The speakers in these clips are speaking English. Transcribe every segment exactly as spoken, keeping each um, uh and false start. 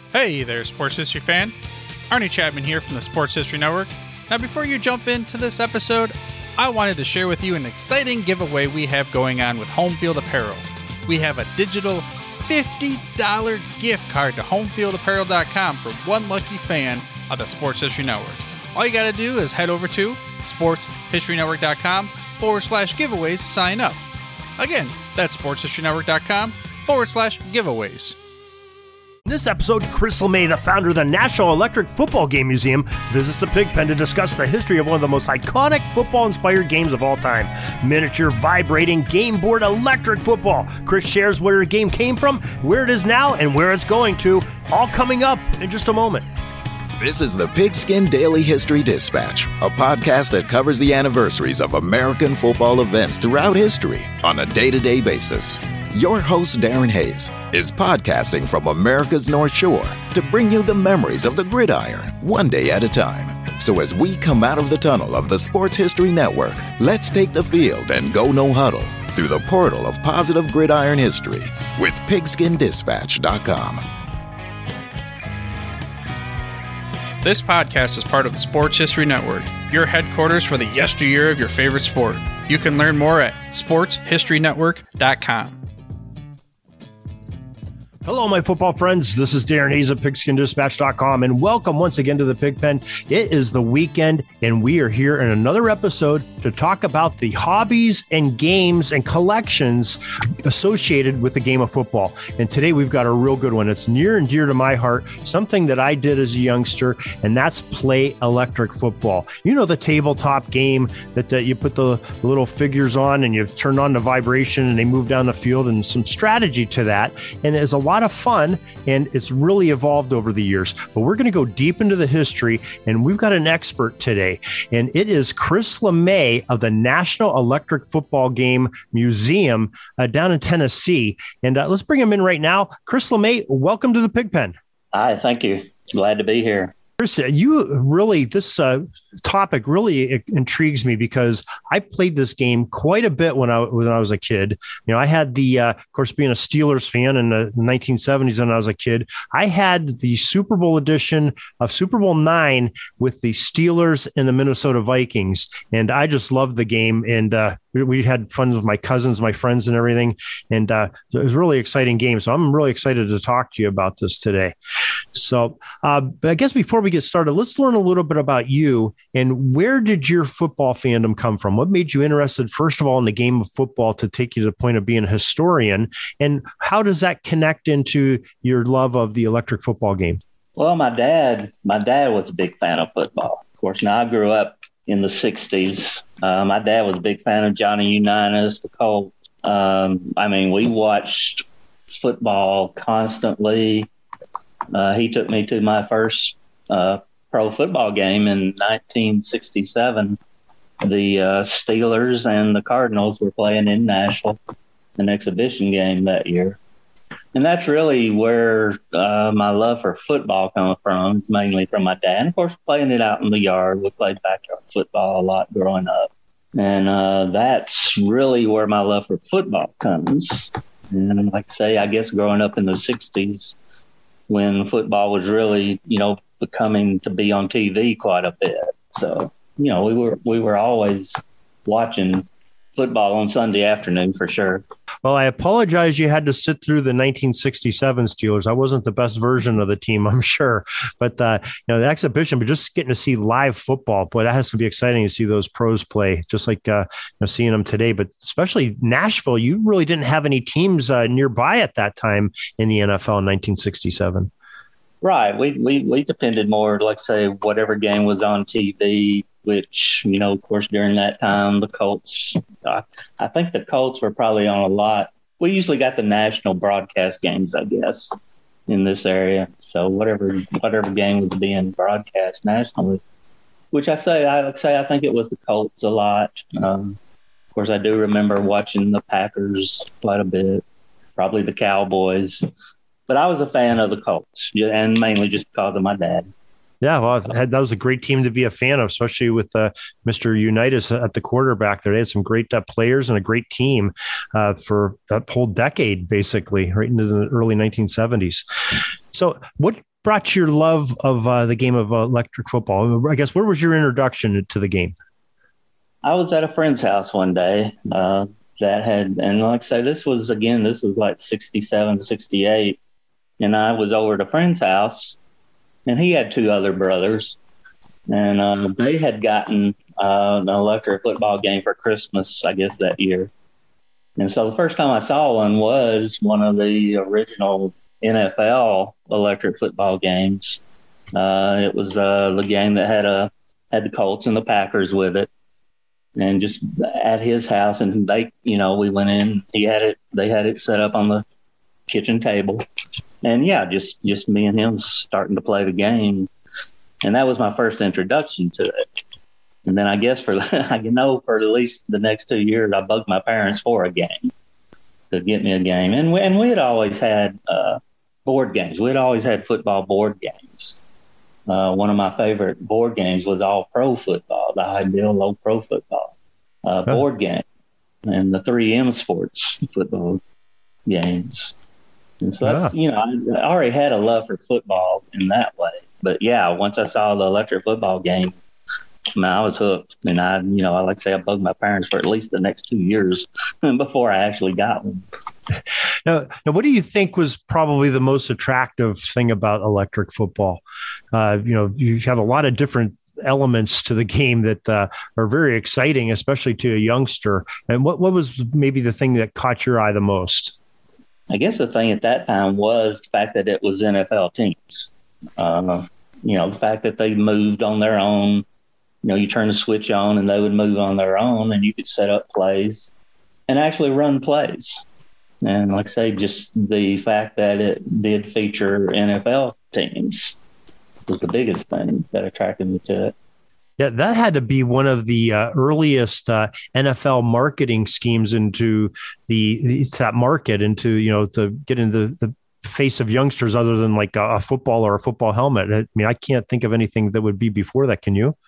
Hey there, Sports History fan. Arnie Chapman here from the Sports History Network. Now, before you jump into this episode, I wanted to share with you an exciting giveaway we have going on with Home Field Apparel. We have a digital fifty dollars gift card to home field apparel dot com for one lucky fan of the Sports History Network. All you got to do is head over to sports history network dot com forward slash giveaways to sign up. Again, that's sports history network dot com forward slash giveaways. In this episode, Chris LeMay, the founder of the National Electric Football Game Museum, visits the Pigpen to discuss the history of one of the most iconic football-inspired games of all time. Miniature, vibrating, game board electric football. Chris shares where the game came from, where it is now, and where it's going to. All coming up in just a moment. This is the Pigskin Daily History Dispatch, a podcast that covers the anniversaries of American football events throughout history on a day-to-day basis. Your host, Darren Hayes, is podcasting from America's North Shore to bring you the memories of the gridiron, one day at a time. So as we come out of the tunnel of the Sports History Network, let's take the field and go no huddle through the portal of positive gridiron history with pigskin dispatch dot com. This podcast is part of the Sports History Network, your headquarters for the yesteryear of your favorite sport. You can learn more at sports history network dot com. Hello, my football friends. This is Darren Hayes of pigskin dispatch dot com, and welcome once again to the Pigpen. It is the weekend, and we are here in another episode to talk about the hobbies and games and collections associated with the game of football. And today we've got a real good one. It's near and dear to my heart, something that I did as a youngster, and that's play electric football. You know, the tabletop game that uh, you put the little figures on and you turn on the vibration and they move down the field, and some strategy to that. And it's a lot of fun, and it's really evolved over the years. But we're going to go deep into the history, and we've got an expert today, and it is Chris LeMay of the National Electric Football Game Museum uh, down in Tennessee. And uh, let's bring him in right now. Chris LeMay, welcome to the Pigpen. Hi, thank you. Glad to be here. Chris, you really, this uh, topic really intrigues me because I played this game quite a bit when I when I was a kid. You know, I had the, uh, of course, being a Steelers fan in the nineteen seventies when I was a kid, I had the Super Bowl edition of Super Bowl nine with the Steelers and the Minnesota Vikings, and I just loved the game. And uh, we had fun with my cousins, my friends, and everything. And uh, it was a really exciting game. So I'm really excited to talk to you about this today. So uh, I guess before we get started, let's learn a little bit about you and where did your football fandom come from? What made you interested, first of all, in the game of football to take you to the point of being a historian? And how does that connect into your love of the electric football game? Well, my dad, my dad was a big fan of football. Of course, now I grew up in the sixties. Uh, my dad was a big fan of Johnny Unitas, the Colts. Um, I mean, we watched football constantly. Uh, he took me to my first uh, pro football game in nineteen sixty-seven. The uh, Steelers and the Cardinals were playing in Nashville, an exhibition game that year. And that's really where uh, my love for football comes from, mainly from my dad. And, of course, playing it out in the yard. We played backyard football a lot growing up. And uh, that's really where my love for football comes. And like I say, I guess growing up in the sixties, when football was really, you know, becoming to be on T V quite a bit. So, you know, we were we were always watching football on Sunday afternoon for sure. Well, I apologize you had to sit through the nineteen sixty-seven Steelers. I wasn't the best version of the team, I'm sure. But, uh, you know, the exhibition, but just getting to see live football, boy, that has to be exciting to see those pros play, just like uh, you know, seeing them today. But especially Nashville, you really didn't have any teams uh, nearby at that time in the N F L in nineteen sixty-seven. Right. We, we, we depended more, like say, whatever game was on T V, which, you know, of course, during that time, the Colts, I, I think the Colts were probably on a lot. We usually got the national broadcast games, I guess, in this area. So whatever whatever game was being broadcast nationally, which I say, I like say, I think it was the Colts a lot. Um, of course, I do remember watching the Packers quite a bit, probably the Cowboys. But I was a fan of the Colts, and mainly just because of my dad. Yeah, well, that was a great team to be a fan of, especially with uh, Mister Unitas at the quarterback there. They had some great uh, players and a great team uh, for that whole decade, basically, right into the early nineteen seventies. So what brought your love of uh, the game of uh, electric football? I guess, where was your introduction to the game? I was at a friend's house one day uh, that had, and like I say, this was, again, this was like sixty-seven, sixty-eight. And I was over at a friend's house, and he had two other brothers. And uh, they had gotten uh, an electric football game for Christmas, I guess, that year. And so the first time I saw one was one of the original N F L electric football games. Uh, it was uh, the game that had a had the Colts and the Packers with it. And just at his house, and they, you know, we went in. He had it. They had it set up on the kitchen table, and yeah, just just me and him starting to play the game, and that was my first introduction to it. And then I guess for I know for at least the next two years, I bugged my parents for a game to get me a game, and we, and we had always had uh, board games. We had always had football board games. Uh, one of my favorite board games was All Pro Football, the Ideal Low Pro Football uh, oh. board game, and the three M Sports football games. And so that's, yeah. you know, I already had a love for football in that way. But yeah, once I saw the electric football game, man, I was hooked. And I, you know, I like to say I bugged my parents for at least the next two years before I actually got one. Now, now, what do you think was probably the most attractive thing about electric football? Uh, you know, you have a lot of different elements to the game that uh, are very exciting, especially to a youngster. And what, what was maybe the thing that caught your eye the most? I guess the thing at that time was the fact that it was N F L teams. Uh, you know, the fact that they moved on their own. You know, you turn the switch on and they would move on their own, and you could set up plays and actually run plays. And like I say, just the fact that it did feature N F L teams was the biggest thing that attracted me to it. Yeah, that had to be one of the uh, earliest uh, N F L marketing schemes into the, the that market, into, you know, to get into the, the face of youngsters other than like a, a football or a football helmet. I mean, I can't think of anything that would be before that. Can you?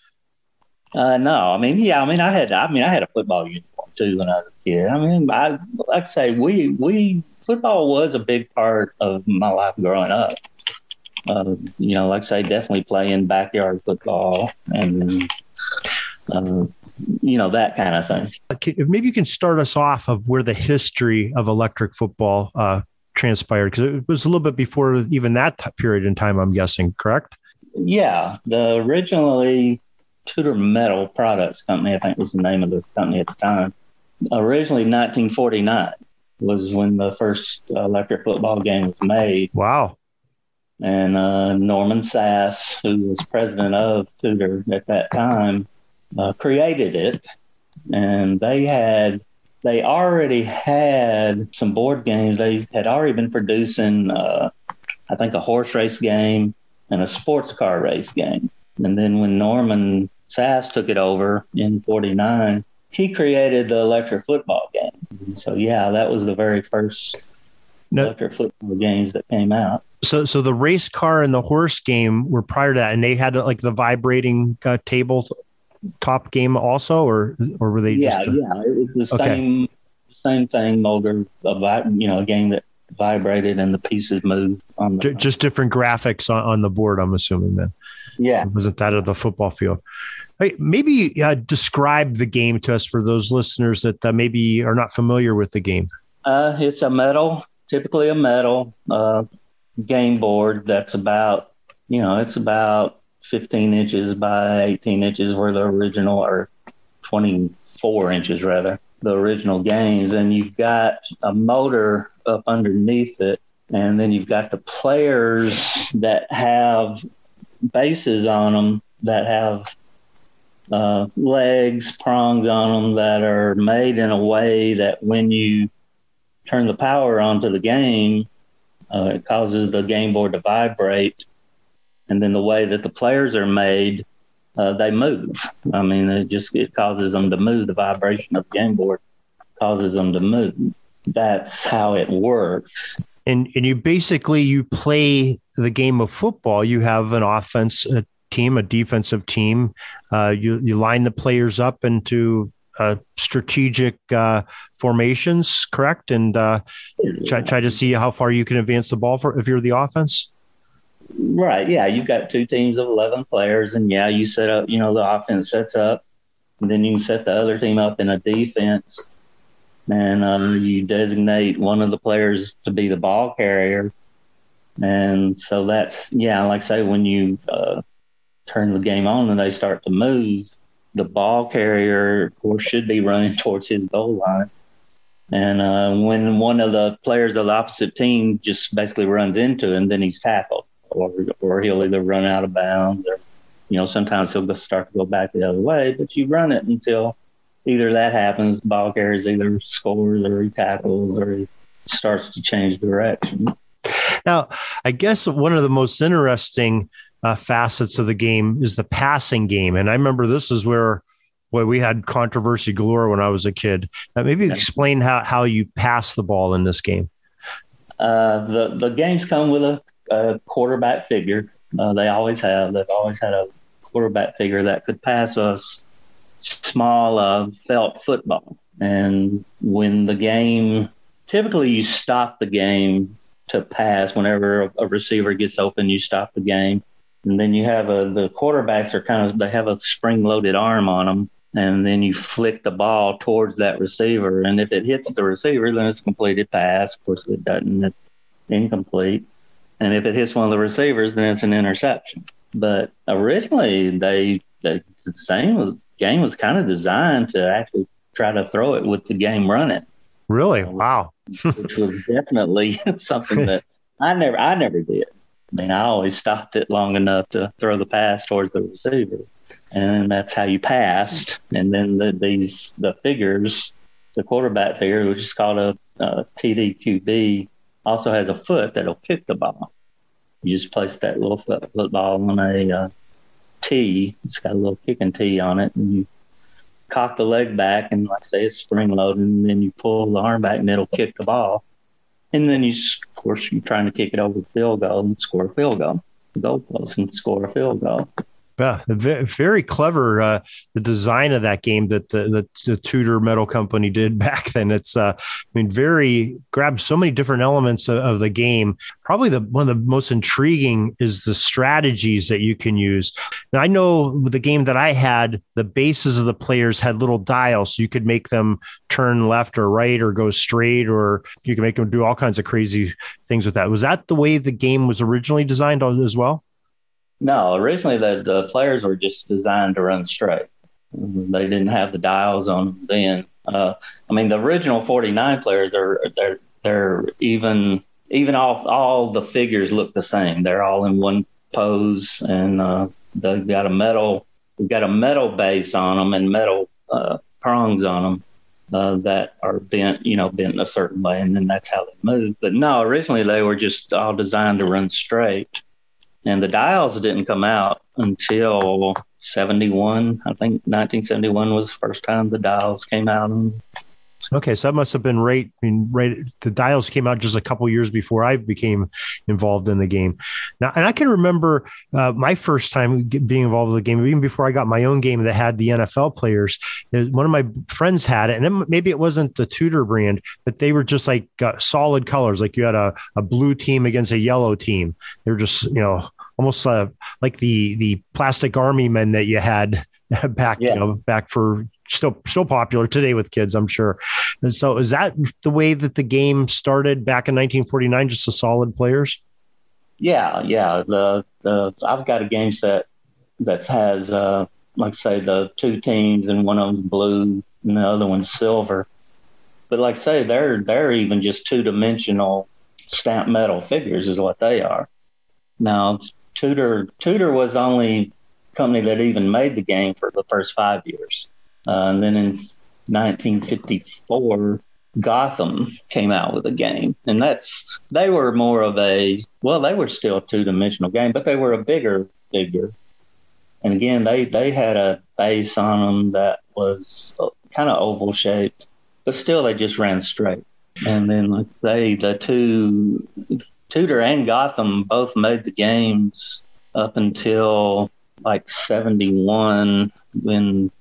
Uh, no, I mean, yeah, I mean, I had, I mean, I had a football uniform too when I was a kid. I mean, I like I say, we, we football was a big part of my life growing up. Uh, you know, like I say, definitely playing backyard football and, uh, you know, that kind of thing. Maybe you can start us off of where the history of electric football uh, transpired, because it was a little bit before even that t- period in time, I'm guessing, correct? Yeah, the originally Tudor Metal Products Company, I think was the name of the company at the time. Originally, nineteen forty-nine was when the first uh, electric football game was made. Wow. And uh, Norman Sass, who was president of Tudor at that time, uh, created it. And they had, they already had some board games. They had already been producing, uh, I think, a horse race game and a sports car race game. And then when Norman Sass took it over in forty-nine, he created the electric football game. So, yeah, that was the very first no. electric football games that came out. So, so the race car and the horse game were prior to that, and they had like the vibrating uh, table top game also, or or were they yeah, just? A... Yeah, it was the okay. same same thing. Motor, a, you know, a game that vibrated and the pieces moved on the. Just different graphics on, on the board, I'm assuming then. Yeah, it wasn't that of the football field. Hey, maybe uh, describe the game to us for those listeners that uh, maybe are not familiar with the game. Uh, it's a metal, typically a metal. Uh, game board that's about, you know, it's about fifteen inches by eighteen inches were the original, or twenty-four inches rather, the original games. And you've got a motor up underneath it. And then you've got the players that have bases on them that have uh, legs, prongs on them that are made in a way that when you turn the power onto the game, Uh, it causes the game board to vibrate, and then the way that the players are made, uh, they move. I mean, it just it causes them to move. The vibration of the game board causes them to move. That's how it works. And and you basically you play the game of football. You have an offense a team, a defensive team. Uh, you you line the players up into Uh, strategic uh, formations, correct? And uh, try, try to see how far you can advance the ball for if you're the offense. Right. Yeah. You've got two teams of eleven players, and yeah, you set up, you know, the offense sets up, and then you can set the other team up in a defense, and uh, you designate one of the players to be the ball carrier. And so that's, yeah, like I say, when you uh, turn the game on and they start to move, the ball carrier, of course, should be running towards his goal line. And uh, when one of the players of the opposite team just basically runs into him, then he's tackled, or or he'll either run out of bounds, or, you know, sometimes he'll just start to go back the other way. But you run it until either that happens, the ball carrier either scores or he tackles or he starts to change direction. Now, I guess one of the most interesting uh, facets of the game is the passing game. And I remember this is where, where we had controversy galore when I was a kid. Uh, maybe Okay. explain how, how you pass the ball in this game. Uh, the, the games come with a, a quarterback figure. Uh, they always have. They've always had a quarterback figure that could pass us small uh, felt football. And when the game, typically you stop the game to pass. Whenever a, a receiver gets open, you stop the game. And then you have a, the quarterbacks are kind of, they have a spring-loaded arm on them. And then you flick the ball towards that receiver. And if it hits the receiver, then it's a completed pass. Of course, if it doesn't, it's incomplete. And if it hits one of the receivers, then it's an interception. But originally, they, they the same was, game was kind of designed to actually try to throw it with the game running. Really? Wow. Which was definitely something that I never, I never did. I mean, I always stopped it long enough to throw the pass towards the receiver, and that's how you passed. And then the, these the figures, the quarterback figure, which is called a, a T D Q B, also has a foot that'll kick the ball. You just place that little foot, football on a uh, tee. It's got a little kicking tee on it, and you cock the leg back, and like I say, it's spring loaded, and then you pull the arm back, and it'll kick the ball. And then you, of course, you're trying to kick it over the field goal and score a field goal, the goal post, and score a field goal. Yeah, very clever. Uh, the design of that game that the, the, the Tudor Metal Company did back then. It's, uh, I mean, very grabbed so many different elements of, of the game. Probably the one of the most intriguing is the strategies that you can use. Now, I know with the game that I had, the bases of the players had little dials, so you could make them turn left or right or go straight, or you can make them do all kinds of crazy things with that. Was that the way the game was originally designed as well? No, originally the, the players were just designed to run straight. They didn't have the dials on them then. Uh, I mean, the original forty-nine players are they're they're even even all all the figures look the same. They're all in one pose, and uh, they've got a metal we've got a metal base on them and metal uh, prongs on them uh, that are bent, you know, bent in a certain way, and then that's how they move. But no, originally they were just all designed to run straight. And the dials didn't come out until seventy-one. I think nineteen seventy-one was the first time the dials came out. Okay, so that must have been right. I mean, right. The dials came out just a couple years before I became involved in the game. Now, and I can remember uh, my first time being involved in the game, even before I got my own game that had the N F L players. One of my friends had it, and it, maybe it wasn't the Tudor brand, but they were just like uh, solid colors. Like you had a, a blue team against a yellow team. They were just, you know, almost uh, like the the plastic army men that you had back, yeah. you know, back for. Still, still popular today with kids, I'm sure. And so, is that the way that the game started back in nineteen forty-nine? Just the solid players? Yeah, yeah. The the I've got a game set that has, uh, like, say, the two teams, and one of them's blue and the other one's silver. But like, say, they're they're even just two dimensional stamped metal figures, is what they are. Now, Tudor Tudor was the only company that even made the game for the first five years. Uh, and then in nineteen fifty-four, Gotham came out with a game. And that's, they were more of a, well, they were still a two-dimensional game, but they were a bigger figure. And again, they, they had a base on them that was kind of oval shaped, but still they just ran straight. And then like they, the two, Tudor and Gotham both made the games up until like seventy-one, when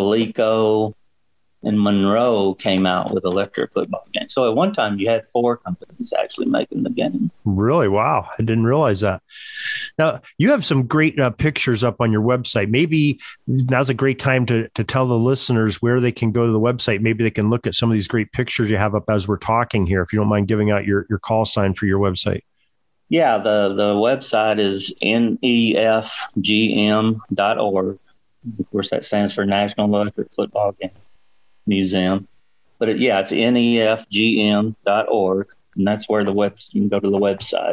Coleco and Monroe came out with electric football games. So at one time you had four companies actually making the game. Really? Wow. I didn't realize that. Now, you have some great uh, pictures up on your website. Maybe now's a great time to to tell the listeners where they can go to the website. Maybe they can look at some of these great pictures you have up as we're talking here, if you don't mind giving out your, your call sign for your website. Yeah, the, the website is N E F G M dot org. Of course, that stands for National Electric Football Game Museum. But it, yeah, it's N E F G M dot org, and that's where the web you can go to the website.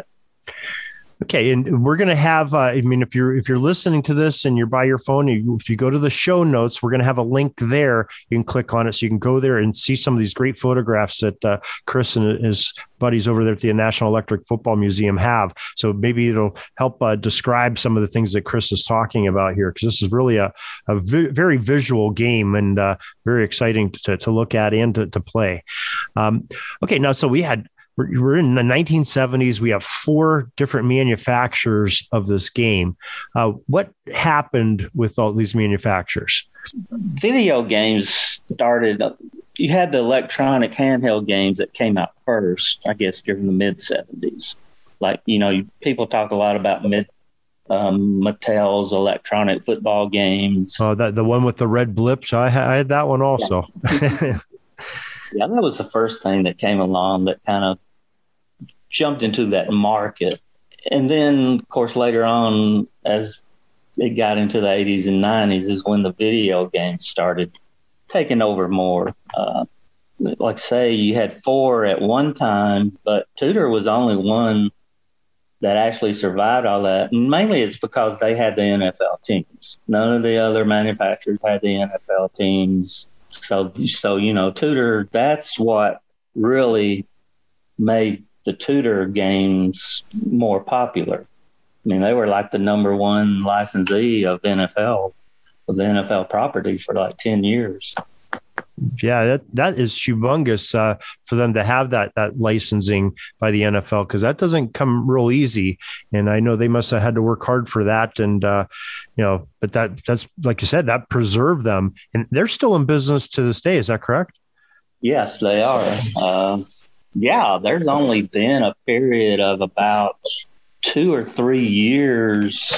Okay, and we're going to have, uh, I mean, if you're if you're listening to this and you're by your phone, if you go to the show notes, we're going to have a link there. You can click on it so you can go there and see some of these great photographs that uh, Chris and his buddies over there at the National Electric Football Museum have. So maybe it'll help uh, describe some of the things that Chris is talking about here, because this is really a, a vi- very visual game and uh, very exciting to, to look at and to, to play. Um, okay, now, so we had We're in the nineteen seventies. We have four different manufacturers of this game. Uh, what happened with all these manufacturers? Video games started, you had the electronic handheld games that came out first, I guess, during the mid-seventies. Like, you know, people talk a lot about mid, um, Mattel's electronic football games. Oh, that the one with the red blips. I, I had that one also. Yeah. Yeah, that was the first thing that came along that kind of jumped into that market. And then, of course, later on, as it got into the eighties and nineties, is when the video games started taking over more. Uh, like, say, you had four at one time, but Tudor was only one that actually survived all that. And mainly it's because they had the N F L teams. None of the other manufacturers had the N F L teams. So, so you know, Tudor, that's what really made the Tudor games more popular. I mean, they were like the number one licensee of N F L, of the N F L properties for like ten years. Yeah, that, that is humongous uh, for them to have that that licensing by the N F L, because that doesn't come real easy. And I know they must have had to work hard for that. And, uh, you know, but that that's, like you said, that preserved them. And they're still in business to this day. Is that correct? Yes, they are. Uh, yeah, there's only been a period of about two or three years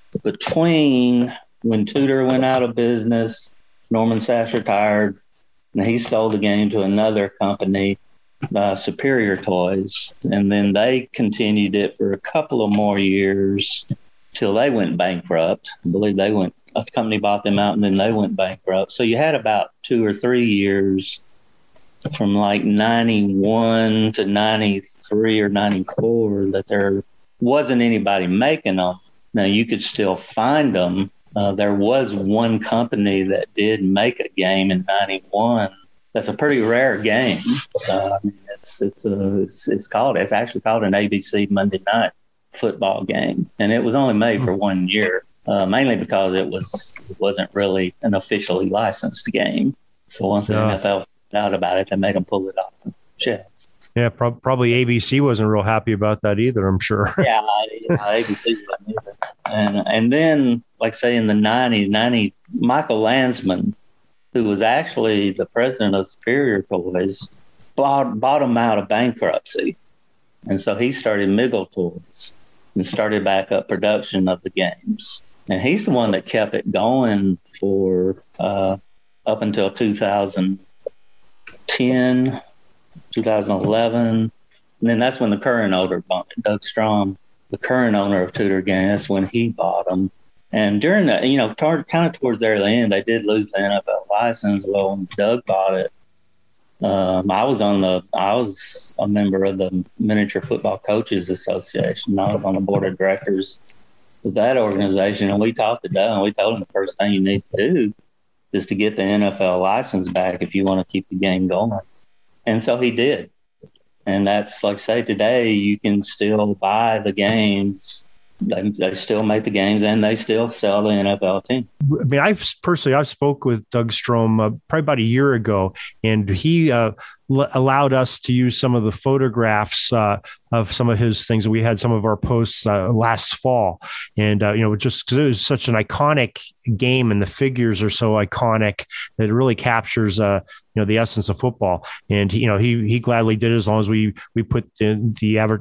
between when Tudor went out of business, Norman Sass retired, and he sold the game to another company, uh, Superior Toys. And then they continued it for a couple of more years till they went bankrupt. I believe they went, a company bought them out and then they went bankrupt. So you had about two or three years from like ninety-one to ninety-three or ninety-four that there wasn't anybody making them. Now, you could still find them. Uh, there was one company that did make a game in ninety-one. That's a pretty rare game. Uh, I mean, it's it's, a, it's it's called it's actually called an A B C Monday Night Football game, and it was only made for one year, uh, mainly because it was it wasn't really an officially licensed game. So once the yeah. N F L found out about it, they made them pull it off the shelves. Yeah, pro- probably A B C wasn't real happy about that either, I'm sure. yeah, yeah, A B C wasn't either. And and then, like say in the nineties, ninety, Michael Landsman, who was actually the president of Superior Toys, bought, bought them out of bankruptcy. And so he started Miggle Toys and started back up production of the games. And he's the one that kept it going for uh, up until two thousand ten, two thousand eleven. And then that's when the current owner, Doug Strom, the current owner of Tudor Games, that's when he bought them. And during that, you know, tar- kind of towards their end, they did lose the N F L license. Well, when Doug bought it, um, I was on the, I was a member of the Miniature Football Coaches Association. I was on the board of directors of that organization, and we talked to Doug, and we told him the first thing you need to do is to get the N F L license back if you want to keep the game going. And so he did. And that's, like say, today you can still buy the games. They, they still make the games, and they still sell the N F L team. I mean, I've personally, I spoke with Doug Strom uh, probably about a year ago, and he uh, l- allowed us to use some of the photographs uh, of some of his things. We had some of our posts uh, last fall, and uh, you know, just because it was such an iconic game, and the figures are so iconic that it really captures, uh, you know, the essence of football. And he, you know, he he gladly did it as long as we we put the, the average, you know,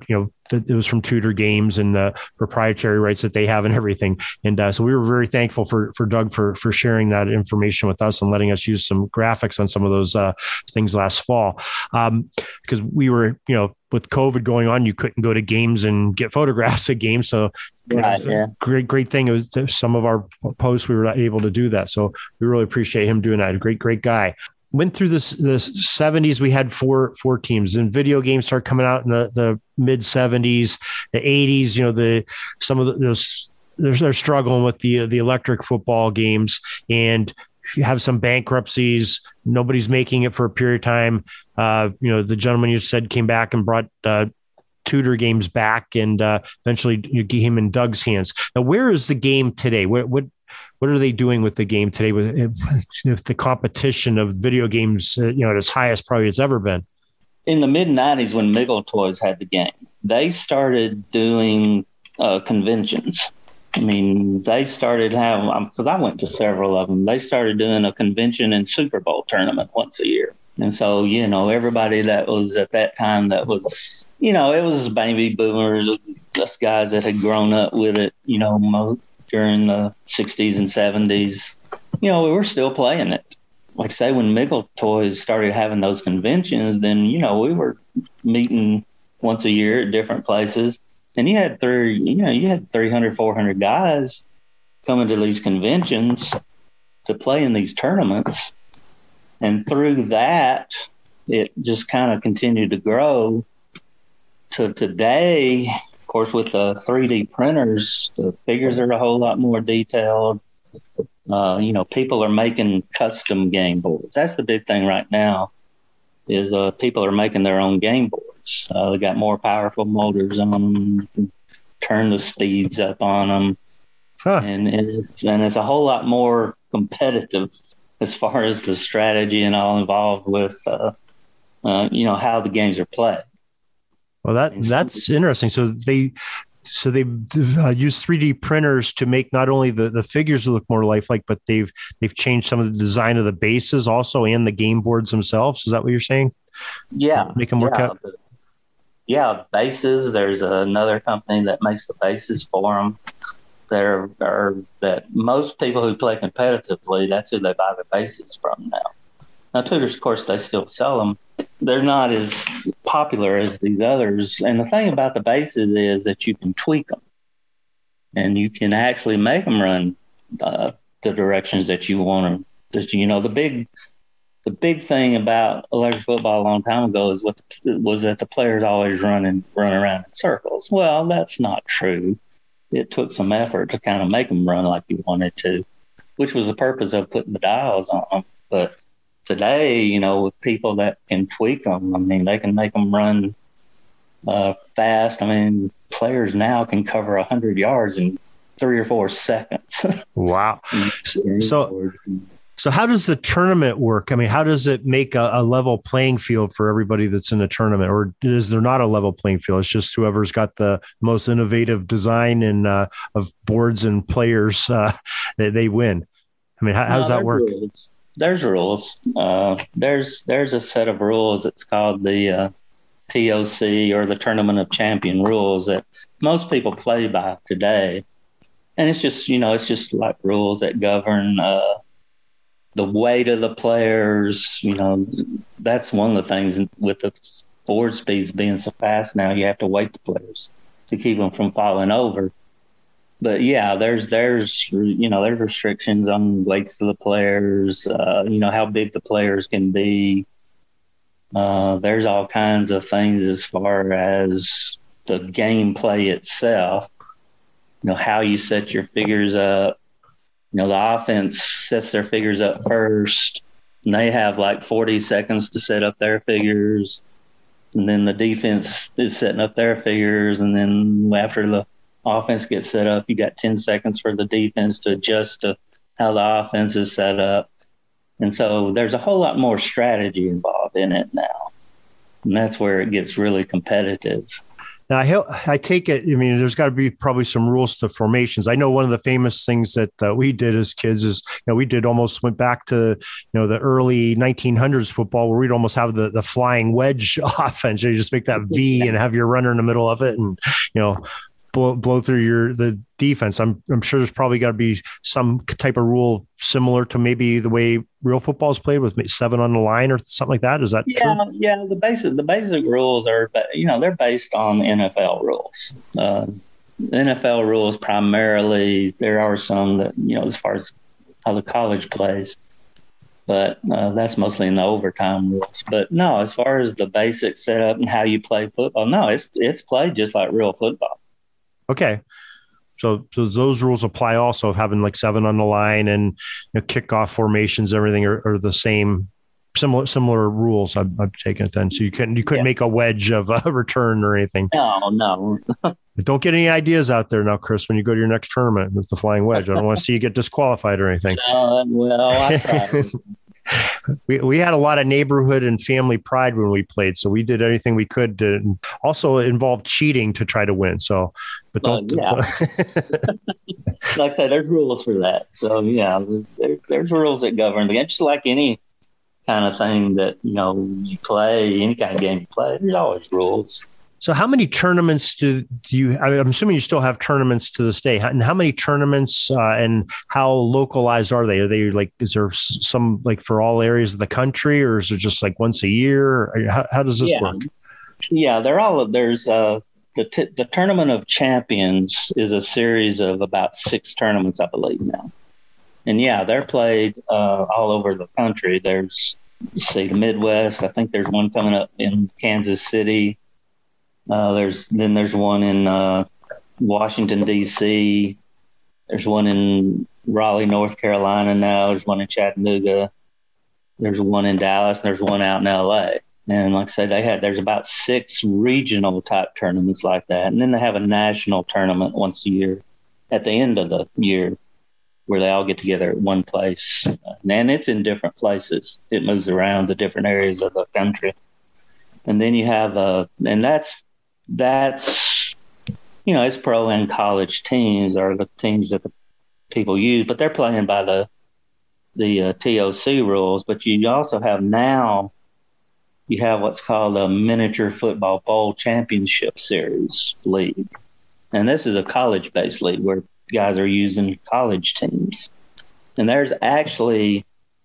that it was from Tudor Games and the proprietary rights that they have and everything. And uh, so we were very thankful for for Doug for for sharing that information with us and letting us use some graphics on some of those uh, things last fall. Um, because we were, you know, with COVID going on, you couldn't go to games and get photographs of games. So right, you know, yeah. great, great thing. It was some of our posts, we were able to do that. So we really appreciate him doing that. Great, great guy. Went through this, the seventies. We had four, four teams, and video games started coming out in the, the mid seventies, the eighties, you know, the, some of the, those, they're, they're struggling with the, the electric football games, and you have some bankruptcies. Nobody's making it for a period of time. Uh, you know, the gentleman you said came back and brought uh, Tudor Games back, and uh, eventually you get him in Doug's hands. Now, where is the game today? What what what are they doing with the game today? With if the competition of video games, uh, you know, at its highest probably it's ever been. In the mid nineties, when Miggle Toys had the game, they started doing uh, conventions. I mean, they started having, because I went to several of them, they started doing a convention and Super Bowl tournament once a year. And so, you know, everybody that was at that time that was, you know, it was baby boomers, us guys that had grown up with it, you know, during the sixties and seventies, you know, we were still playing it. Like I say, when Miggle Toys started having those conventions, then, you know, we were meeting once a year at different places. And you had three, you know, you had three hundred, four hundred guys coming to these conventions to play in these tournaments. And through that, it just kind of continued to grow to today. Of course, with the three D printers, the figures are a whole lot more detailed. Uh, you know, people are making custom game boards. That's the big thing right now, is uh, people are making their own game boards. Uh, they got more powerful motors on them, turn the speeds up on them, huh. and it's, and it's a whole lot more competitive as far as the strategy and all involved with, uh, uh, you know, how the games are played. Well, that that's interesting. So they so they uh, use three D printers to make not only the, the figures look more lifelike, but they've they've changed some of the design of the bases also and the game boards themselves. Is that what you're saying? Yeah, make them work yeah. out. Yeah, bases. There's another company that makes the bases for them. There are that most people who play competitively, that's who they buy the bases from now. Now, Tudors, of course, they still sell them. They're not as popular as these others. And the thing about the bases is that you can tweak them, and you can actually make them run uh, the directions that you want to. You know, the big. The big thing about electric football a long time ago is what the, was that the players always running run around in circles. Well, that's not true. It took some effort to kind of make them run like you wanted to, which was the purpose of putting the dials on them. But today, you know, with people that can tweak them, I mean, they can make them run uh, fast. I mean, players now can cover one hundred yards in three or four seconds. Wow. So. So how does the tournament work? I mean, how does it make a, a level playing field for everybody that's in the tournament, or is there not a level playing field? It's just whoever's got the most innovative design and uh, of boards and players uh, that they win. I mean, how, how does no, that work? Rules. There's rules. Uh, there's there's a set of rules. It's called the uh, T O C, or the Tournament of Champion rules, that most people play by today. And it's just, you know, it's just like rules that govern uh, the weight of the players. You know, that's one of the things with the board speeds being so fast now, you have to weight the players to keep them from falling over. But yeah, there's, there's, you know, there's restrictions on weights of the players, uh, you know, how big the players can be. Uh, there's all kinds of things as far as the gameplay itself, you know, how you set your figures up. You know, the offense sets their figures up first, and they have like forty seconds to set up their figures. And then the defense is setting up their figures. And then after the offense gets set up, you got ten seconds for the defense to adjust to how the offense is set up. And so there's a whole lot more strategy involved in it now. And that's where it gets really competitive. Now, I, I take it, I mean, there's got to be probably some rules to formations. I know one of the famous things that uh, we did as kids is, you know, we did almost went back to, you know, the early nineteen hundreds football where we'd almost have the, the flying wedge offense. You just make that V and have your runner in the middle of it and, you know, blow, blow through your the defense. I'm I'm sure there's probably got to be some type of rule similar to maybe the way real football is played with seven on the line or something like that. Is that yeah, true? Yeah, the basic the basic rules are, you know, they're based on N F L rules. Uh, N F L rules primarily. There are some that, you know, as far as how the college plays, but uh, that's mostly in the overtime rules. But no, as far as the basic setup and how you play football, no, it's it's played just like real football. Okay. So, so those rules apply also, having like seven on the line and, you know, kickoff formations, everything are, are the same, similar similar rules. I'm, I'm taking it then. So you couldn't you couldn't yeah. make a wedge of a return or anything. No, no. Don't get any ideas out there now, Chris, when you go to your next tournament with the flying wedge. I don't want to see you get disqualified or anything. No, well, I tried. we we had a lot of neighborhood and family pride when we played, so we did anything we could to also involve cheating to try to win. So, but don't. Well, yeah. Like I said, there's rules for that. So yeah, there, there's rules that govern the game, just like any kind of thing that, you know, you play, any kind of game you play. There's always rules. So how many tournaments do, do you, I'm assuming you still have tournaments to this day, and how many tournaments uh, and how localized are they? Are they like, is there some like for all areas of the country, or is it just like once a year? How, how does this yeah. work? Yeah, they're all, there's uh, the, t- the Tournament of Champions is a series of about six tournaments, I believe now. And yeah, they're played uh, all over the country. There's, say, the Midwest. I think there's one coming up in Kansas City. Uh, there's then there's one in uh, Washington, D C. There's one in Raleigh, North Carolina now. There's one in Chattanooga. There's one in Dallas. And there's one out in L A. And like I say, they had there's about six regional type tournaments like that, and then they have a national tournament once a year at the end of the year where they all get together at one place. And it's in different places. It moves around to different areas of the country. And then you have uh, and that's. That's, you know, it's pro and college teams are the teams that the people use, but they're playing by the the uh, T O C rules. But you also have now, you have what's called a Miniature Football Bowl Championship Series League. And this is a college-based league where guys are using college teams. And there's actually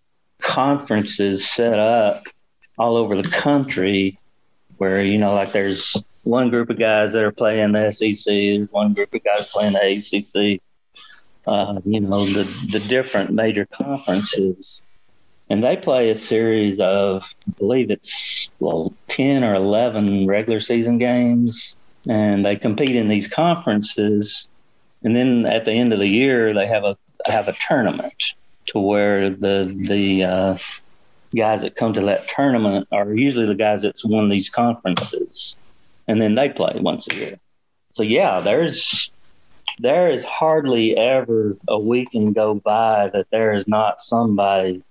conferences set up all over the country where, you know, like there's one group of guys that are playing the S E C, there's one group of guys playing the A C C, uh, you know, the, the different major conferences. And they play a series of, I believe it's, well, ten or eleven regular season games. And they compete in these conferences. And then at the end of the year, they have a have a tournament to where the the uh, guys that come to that tournament are usually the guys that's won these conferences. And then they play once a year. So, yeah, there's there is hardly ever a week can go by that there is not somebody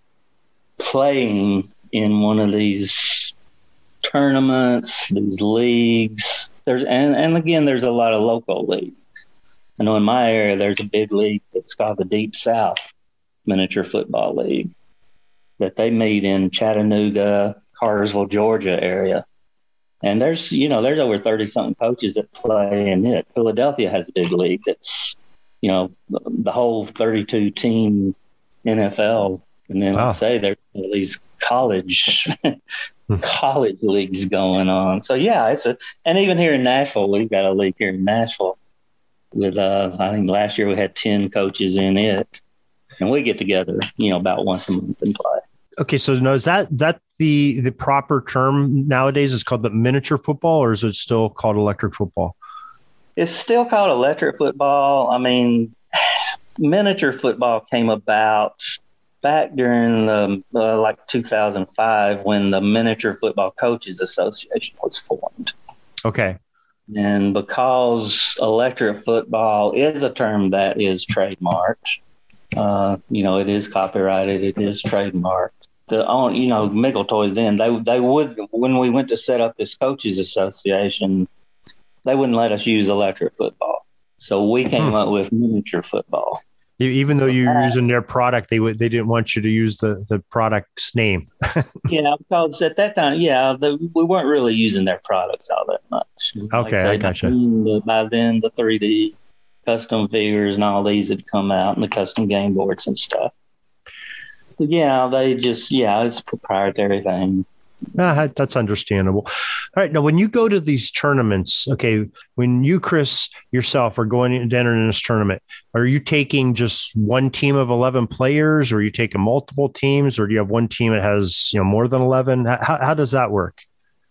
playing in one of these tournaments, these leagues. There's and, and again, there's a lot of local leagues. I know in my area, there's a big league that's called the Deep South Miniature Football League that they meet in Chattanooga, Cartersville, Georgia area. And there's, you know, there's over thirty-something coaches that play in it. Philadelphia has a big league that's, you know, the, the whole thirty-two team N F L. And then wow. I say there's all these college college leagues going on. So, yeah, it's a – and even here in Nashville, we've got a league here in Nashville with, uh, I think last year we had ten coaches in it. And we get together, you know, about once a month and play. Okay, so now is that that the the proper term nowadays? Is called the miniature football, or is it still called electric football? It's still called electric football. I mean, miniature football came about back during the uh, like two thousand five when the Miniature Football Coaches Association was formed. Okay. And because electric football is a term that is trademarked, uh, you know, it is copyrighted, it is trademarked. The on, you know, Mickel Toys then they they would when we went to set up this coaches association, they wouldn't let us use electric football. So we came Hmm. up with miniature football. E- Even though you're using their product, they would they didn't want you to use the, the product's name. Yeah, because at that time, yeah, the, we weren't really using their products all that much. Okay, I gotcha. The, by then, the three D custom figures and all these had come out, and the custom game boards and stuff. But yeah, they just, yeah, it's a proprietary thing. Ah, that's understandable. All right. Now, when you go to these tournaments, okay, when you, Chris, yourself are going to enter in this tournament, are you taking just one team of eleven players, or are you taking multiple teams, or do you have one team that has, you know, more than eleven? How, how does that work?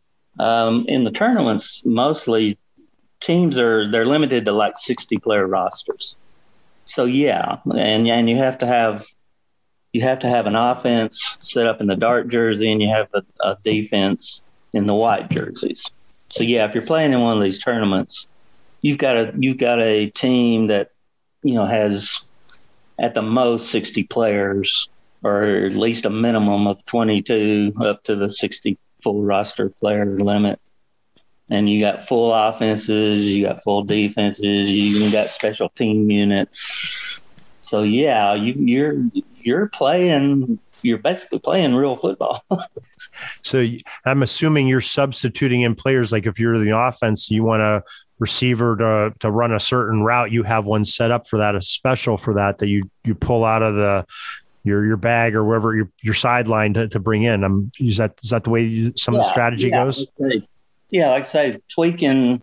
Um, in the tournaments, mostly teams are, they're limited to like sixty player rosters. So yeah, and and you have to have you have to have an offense set up in the dark jersey, and you have a, a defense in the white jerseys. So yeah, if you're playing in one of these tournaments, you've got a you've got a team that, you know, has at the most sixty players, or at least a minimum of twenty-two up to the sixty full roster player limit. And you got full offenses, you got full defenses, you even got special team units. So yeah, you, you're you're playing, you're basically playing real football. So I'm assuming you're substituting in players. Like if you're the offense, you want a receiver to to run a certain route, you have one set up for that, a special for that that you you pull out of the your your bag or wherever your your sideline to, to bring in. Um, is that is that the way you, some yeah, of the strategy yeah, goes? Like yeah, like I say, tweaking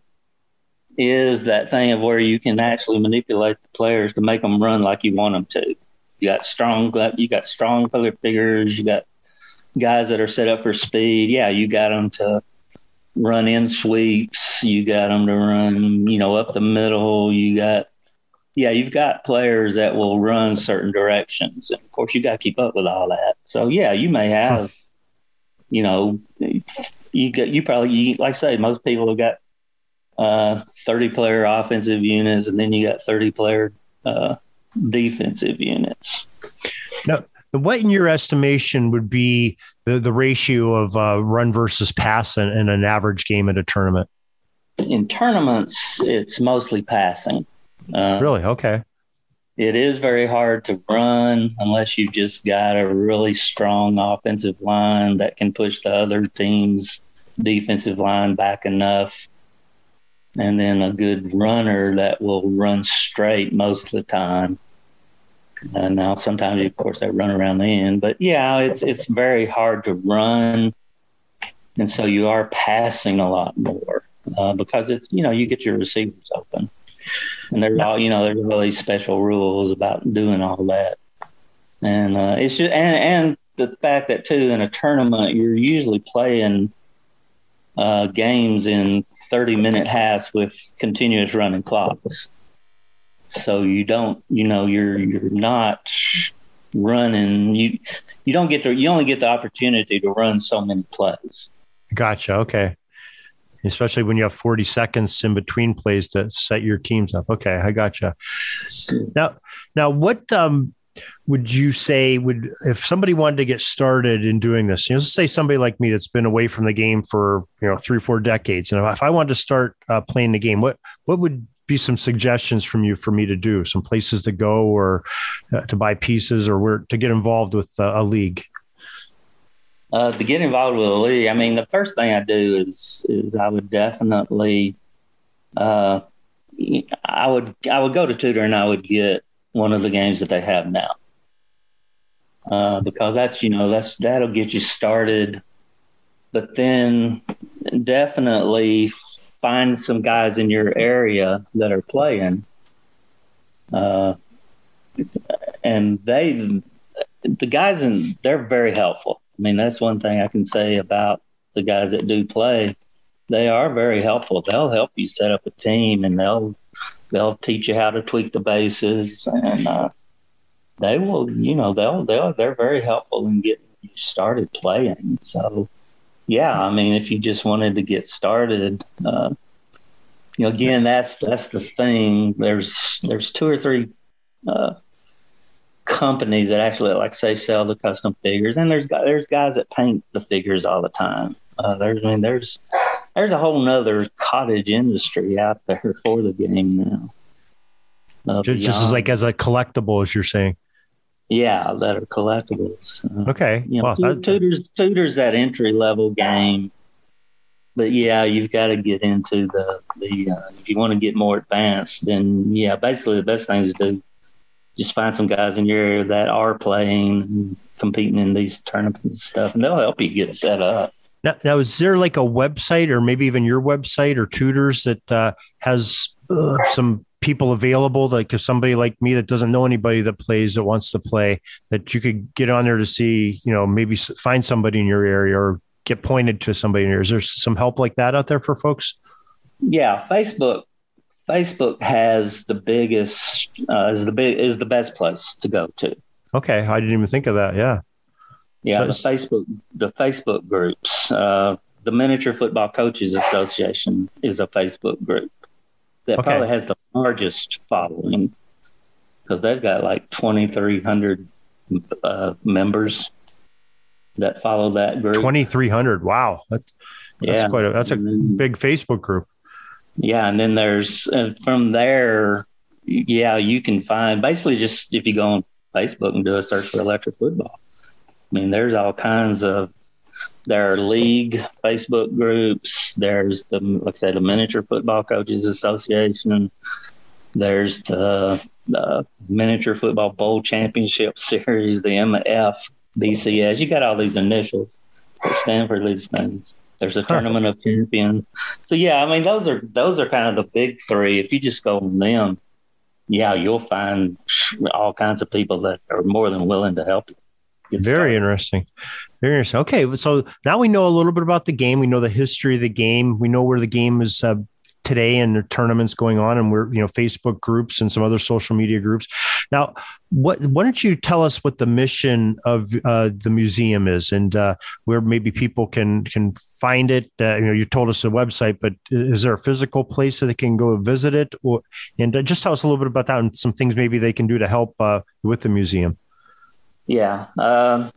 is that thing of where you can actually manipulate the players to make them run like you want them to. You got strong, you got strong player figures. You got guys that are set up for speed. Yeah, you got them to run in sweeps. You got them to run, you know, up the middle. You got, yeah, you've got players that will run certain directions, and of course, you got to keep up with all that. So yeah, you may have, you know, you get you probably you, like I say, most people have got uh, thirty player offensive units, and then you got thirty player uh, defensive units. Now, what in your estimation would be the, the ratio of uh, run versus pass in, in an average game at a tournament? In tournaments, it's mostly passing. Uh, Really? Okay. It is very hard to run unless you just got a really strong offensive line that can push the other team's defensive line back enough. And then a good runner that will run straight most of the time. Uh, now, sometimes, of course, they run around the end. But, yeah, it's it's very hard to run. And so you are passing a lot more uh, because, it's you know, you get your receivers open. And there's all, you know, there's all these special rules about doing all that. And uh, it's just, and, and the fact that, too, in a tournament, you're usually playing uh, games in thirty-minute halves with continuous running clocks. So you don't, you know, you're you're not running. You you don't get to. You only get the opportunity to run so many plays. Gotcha. Okay. Especially when you have forty seconds in between plays to set your teams up. Okay, I gotcha. Now, now, what um, would you say would if somebody wanted to get started in doing this? You know, let's say somebody like me that's been away from the game for you know three, four decades, and if I wanted to start uh, playing the game, what what would be some suggestions from you for me to do? Some places to go, or uh, to buy pieces, or where to get involved with uh, a league? Uh, to get involved with a league, I mean, the first thing I do is is I would definitely, uh, I would I would go to Tudor and I would get one of the games that they have now, uh, because that's you know that's that'll get you started. But then definitely find some guys in your area that are playing, uh, and they the guys in they're very helpful. I mean, that's one thing I can say about the guys that do play. They are very helpful. They'll help you set up a team, and they'll they'll teach you how to tweak the bases, and uh, they will, you know, they'll they'll they're very helpful in getting you started playing. So, yeah, I mean, if you just wanted to get started, uh, you know, again, that's that's the thing. There's there's two or three. Uh, companies that actually, like say, sell the custom figures, and there's there's guys that paint the figures all the time. Uh, there's I mean there's there's a whole nother cottage industry out there for the game now. Uh, just, just as like as a collectible, as you're saying. Yeah, that are collectibles. Uh, okay. You know, well, that, tutors, tutors that entry level game. But yeah, you've got to get into the, the uh, if you want to get more advanced, then yeah, basically the best thing is to do, just find some guys in your area that are playing and competing in these tournaments and stuff, and they'll help you get set up. Now, now is there like a website or maybe even your website or tutors that uh, has uh, some people available, like if somebody like me that doesn't know anybody that plays, that wants to play, that you could get on there to see, you know, maybe find somebody in your area or get pointed to somebody in here? Is there some help like that out there for folks? Yeah, Facebook. Facebook has the biggest, uh, is the big is the best place to go to. Okay, I didn't even think of that. Yeah, yeah. So the Facebook, the Facebook groups. Uh, the Miniature Football Coaches Association is a Facebook group that okay. probably has the largest following because they've got like twenty-three hundred uh, members that follow that group. twenty-three hundred. Wow. That's, that's yeah. quite a, that's a then, big Facebook group. Yeah. And then there's, and from there, yeah, you can find basically just, if you go on Facebook and do a search for electric football, I mean, there's all kinds of, there are league Facebook groups. There's the, like I said, the Miniature Football Coaches Association. There's the, the Miniature Football Bowl Championship Series, the M F B C S. You got all these initials that stand for these things. There's a huh. Tournament of Champions. So yeah, I mean those are those are kind of the big three. If you just go on them, yeah, you'll find all kinds of people that are more than willing to help you. Very interesting. Very interesting. Okay, so now we know a little bit about the game. We know the history of the game. We know where the game is uh, today and the tournaments going on, and we're, you know, Facebook groups and some other social media groups. Now, what, why don't you tell us what the mission of uh, the museum is, and uh, where maybe people can can find it? Uh, you know, you told us the website, but is there a physical place that they can go visit it? Or and uh, just tell us a little bit about that and some things maybe they can do to help uh, with the museum. Yeah. Um,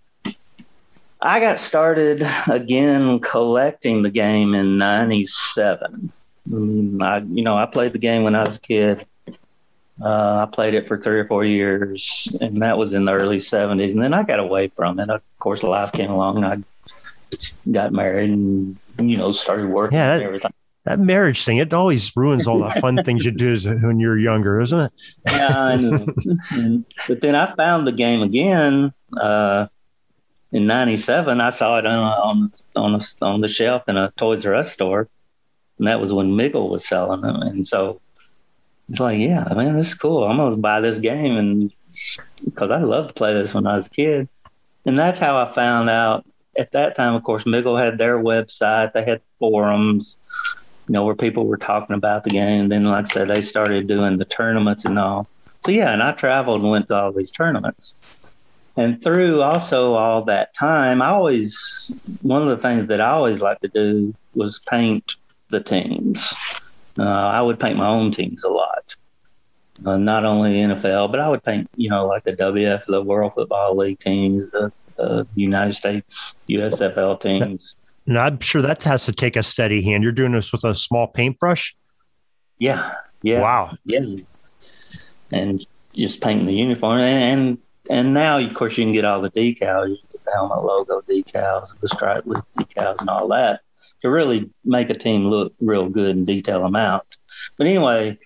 I got started again collecting the game in ninety-seven. I mean, I, you know, I played the game when I was a kid. Uh, I played it for three or four years, and that was in the early seventies. And then I got away from it. Of course, life came along, and I got married and, you know, started working yeah, that, and everything. That marriage thing, it always ruins all the fun things you do when you're younger, isn't it? Yeah, I know. But then I found the game again uh, in ninety-seven. I saw it on on on, a, on the shelf in a Toys R Us store, and that was when Miggle was selling them. And so it's like, yeah, man, this is cool. I'm going to buy this game, and because I loved to play this when I was a kid. And that's how I found out. At that time, of course, Miggle had their website. They had forums, you know, where people were talking about the game. And then, like I said, they started doing the tournaments and all. So, yeah, and I traveled and went to all these tournaments. And through also all that time, I always, one of the things that I always liked to do was paint the teams. Uh, I would paint my own teams a lot, uh, not only N F L, but I would paint, you know, like the W F, the World Football League teams, the, the United States U S F L teams. And I'm sure that has to take a steady hand. You're doing this with a small paintbrush? Yeah. Yeah. Wow. Yeah. And just painting the uniform. And and now, of course, you can get all the decals, you get the helmet logo decals, the stripe decals and all that to really make a team look real good and detail them out. But anyway,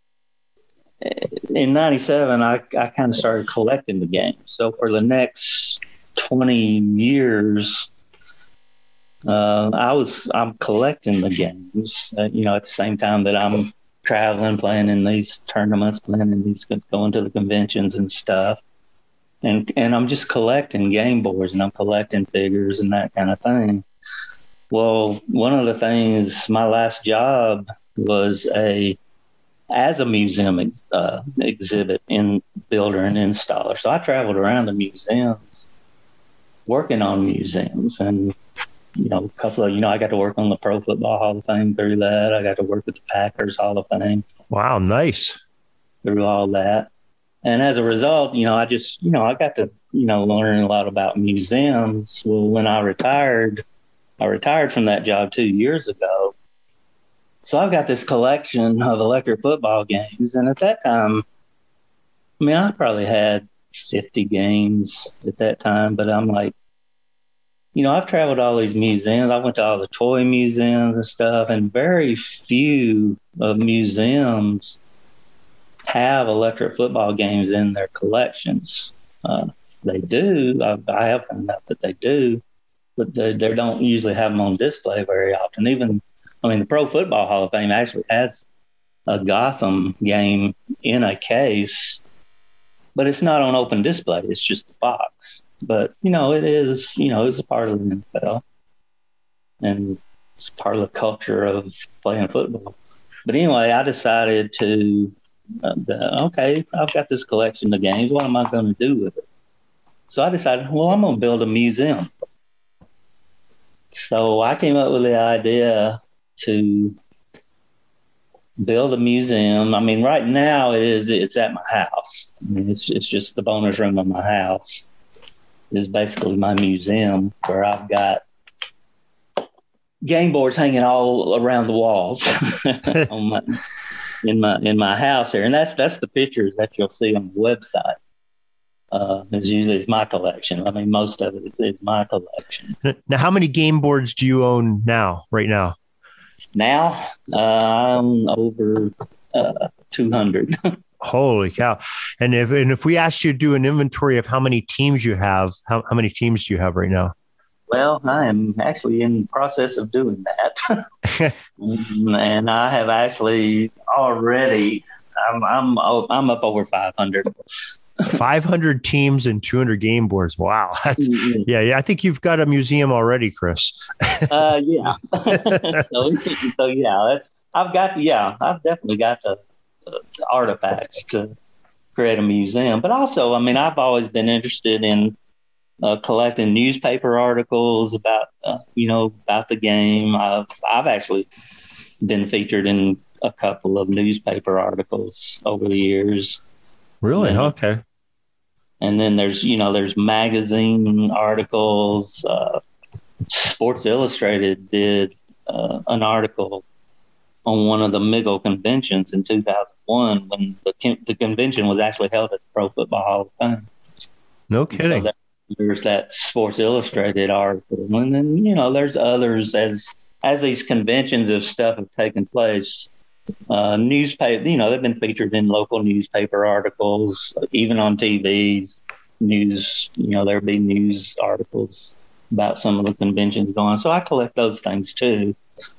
in ninety-seven, I, I kind of started collecting the game. So for the next twenty years, Uh, I was, I'm collecting the games, uh, you know, at the same time that I'm traveling, playing in these tournaments, playing in these, going to the conventions and stuff. And, and I'm just collecting game boards and I'm collecting figures and that kind of thing. Well, one of the things, my last job was a, as a museum ex, uh, exhibit in builder and installer. So I traveled around the museums working on museums, and you know, a couple of, you know, I got to work on the Pro Football Hall of Fame through that. I got to work with the Packers Hall of Fame. Wow, nice. Through all that. And as a result, you know, I just, you know, I got to, you know, learn a lot about museums. Well, when I retired, I retired from that job two years ago. So I've got this collection of electric football games. And at that time, I mean, I probably had fifty games at that time, but I'm like, you know, I've traveled to all these museums. I went to all the toy museums and stuff, and very few of museums have electric football games in their collections. Uh, they do. I, I have found out that they do, but they, they don't usually have them on display very often. Even, I mean, the Pro Football Hall of Fame actually has a Gotham game in a case, but it's not on open display. It's just a box. But, you know, it is, you know, it's a part of the N F L. And it's part of the culture of playing football. But anyway, I decided to, uh, the, okay, I've got this collection of games. What am I going to do with it? So I decided, well, I'm going to build a museum. So I came up with the idea to build a museum. I mean, right now it is, it's at my house. I mean, it's, it's just the bonus room of my house is basically my museum, where I've got game boards hanging all around the walls on my, in my in my house here. And that's that's the pictures that you'll see on the website. Uh, it's usually it's my collection. I mean, most of it is, is my collection. Now, how many game boards do you own now, right now? Now, uh, I'm over uh, two hundred. Holy cow. And if and if we asked you to do an inventory of how many teams you have, how, how many teams do you have right now? Well, I am actually in the process of doing that. And I have actually already, I'm, I'm, I'm up over five hundred. five hundred teams and two hundred game boards. Wow. That's, mm-hmm. yeah, yeah. I think you've got a museum already, Chris. uh, yeah. so, so, yeah, that's, I've got, yeah, I've definitely got the, the artifacts to create a museum. But also, I mean, I've always been interested in uh, collecting newspaper articles about, uh, you know, about the game. I've, I've actually been featured in a couple of newspaper articles over the years. Really? And, okay. And then there's, you know, there's magazine articles. Uh, Sports Illustrated did uh, an article on one of the M I G O conventions in two thousand one when the the convention was actually held at the Pro Football Hall of Fame. No kidding. So that, there's that Sports Illustrated article. And then, you know, there's others as as these conventions of stuff have taken place. Uh, newspaper, you know, they've been featured in local newspaper articles, even on T Vs, news, you know, there'll be news articles about some of the conventions going on. So I collect those things too.